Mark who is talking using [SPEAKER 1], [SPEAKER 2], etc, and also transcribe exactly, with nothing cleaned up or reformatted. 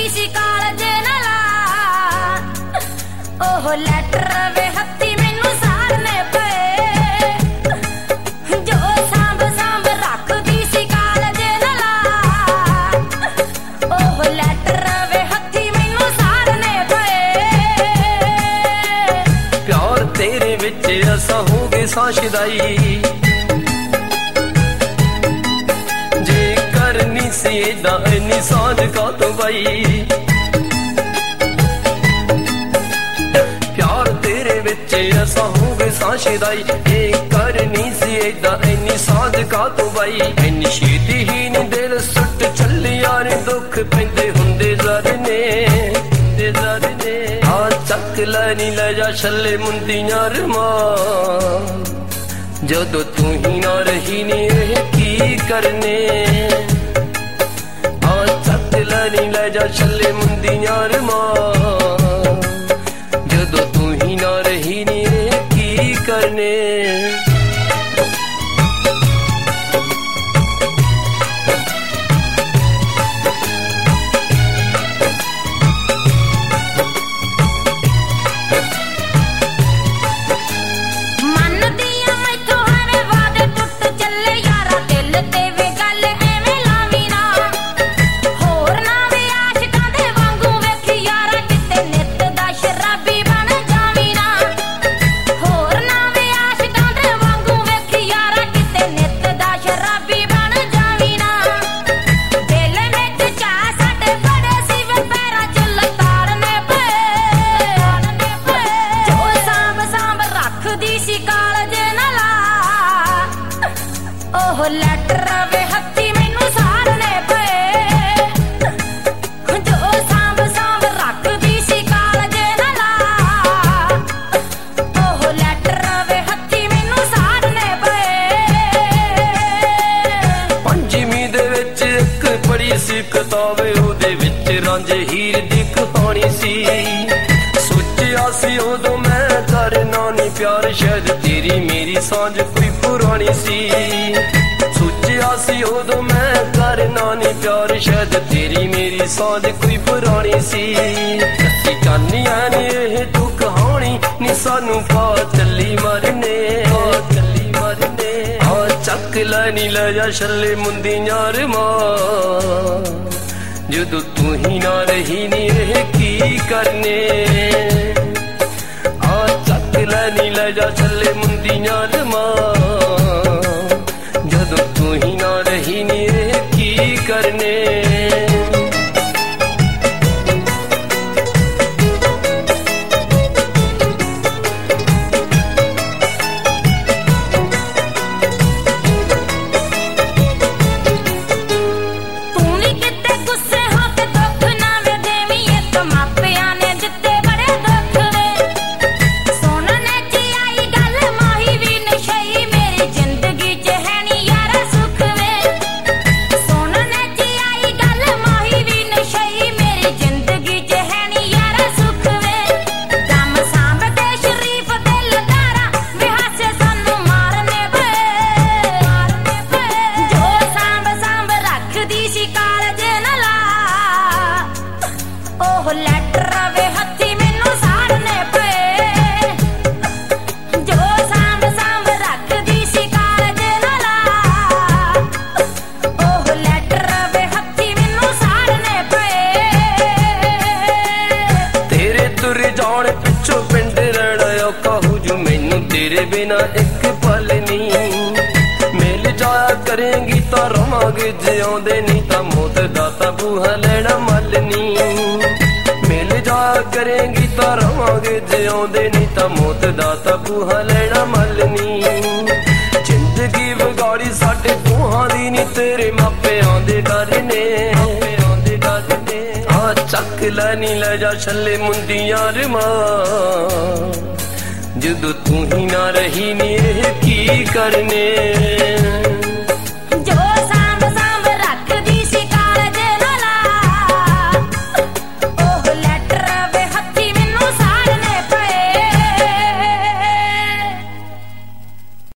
[SPEAKER 1] ਰੱਖਦੀ ਸੀ ਕਾਲਜੇ ਨਾਲਾ ਉਹ ਲੈਟਰ ਵੇ ਹੱਥੀ ਮੈਨੂੰ ਸਾੜਨੇ ਪਏ ਜੋ ਸਾਂਭ ਸਾਂਭ ਰੱਖਦੀ ਸੀ ਕਾਲਜੇ ਨਾਲਾ ਉਹ ਲੈਟਰ ਵੇ ਹੱਥੀ ਮੈਨੂੰ ਸਾੜਨੇ ਪਏ
[SPEAKER 2] ਪਿਆਰ ਤੇਰੇ ਵਿੱਚ ਅਸਾਂ ਹੋ ਗਏ ਸਾਸ਼ਦਾਈ सीधा इन्नी साझ का तो भाई प्यार तेरे विच ऐसा हो गए साशदाई ये करनी सीधा इन्नी साझ का तो भाई इन्नी छेती ही नहीं दिल सुट चली यार दुख पैंदे हुंदे जरने दे जरने आ चक लैनी ले जा छले मुंदियां रमां जदों तू ही ना रही नी की करने नी ले जा छले मुंदियां रमां जदों तू ही ना रही नी की करने ਉਹ ਲੈਟਰ ਵੇ ਹੱਥੀ ਮੈਨੂੰ ਸਾੜਨੇ ਪਏ ਜੋ ਸਾਂਭ ਸਾਂਭ ਰੱਖਦੀ ਸੀ ਕਾਲਜੇ ਨਾਲਾ ਉਹ ਲੈਟਰ ਵੇ ਹੱਥੀ ਮੈਨੂੰ ਸਾੜਨੇ ਪਏ ਪੰਜਵੀਂ ਦੇ ਵਿੱਚ ਇੱਕ ਪੜੀ ਸੀ ਕਿਤਾਬ ਉਹਦੇ ਵਿੱਚ ਰਾਂਝੇ ਹੀਰ ਦੀ ਕਹਾਣੀ ਸੀ ਸੋਚਿਆ ਸੀ ਉਦੋਂ ਮੈਂ ਕਰਨਾ ਨੀ ਪਿਆਰ ਸ਼ਾਇਦ ਤੇਰੀ ਮੇਰੀ ਸਾਂਝ ਕੋਈ ਪੁਰਾਣੀ ਸੀ सोचिया सी उदों मैं करना नी प्यार शायद तेरी मेरी साझ कोई पुरानी सी कसी चाहनिया नी एह तू कहानी नी सानू पा चली मरने चली मरने आ चक लैनी ले जा छले मुंदियां रमां जदों तू ही ना रही नी एह की करने आ चक लैनी ले जा छले मुंदियां रमां जदों तू ही ना रही नी की करने ਉਹ ਲੈਟਰ ਵੇ ਹੱਥੀ ਮੈਨੂੰ ਸਾੜਨੇ ਪਏ ਜੋ ਸਾਂਭ ਸਾਂਭ ਰੱਖਦੀ ਸੀ ਕਾਲਜੇ ਨਾਲਾ ਉਹ ਲੈਟਰ ਵੇ ਹੱਥੀ ਮੈਨੂੰ ਸਾੜਨੇ ਪਏ ਤੇਰੇ ਤੁਰ ਜਾਣ ਪਿੱਛੋਂ ਪਿੰਡ ਰਹਿਣਾ ਔਖਾ ਹੋ ਜੂ ਮੈਨੂੰ ਤੇਰੇ ਬਿਨਾ ਇੱਕ ਪਲ ਨਹੀਂ ਮਿਲ ਜਾਇਆ ਕਰੇਂਗੀ ਤਾਂ ਰਵਾਂਗੇ ਜਿਉਂਦੇ ਨਹੀਂ ਤਾਂ ਮੌਤ ਦਾ ਤਾਂ ਬੂਹਾ ਲੈਣਾ ਮੱਲ ਨਹੀਂ करेंगी तो रवांगे जिਉਂਦੇ नहीं तो मौत दा तां बूहा लेना मल नहीं जिंदगी विगाड़ी साडे दोहां दी नी तेरे मापिआं दे डर ने आ चक लैनी ले जा छले मुंदियां रमां जदों तू ही ना रही नी की करने।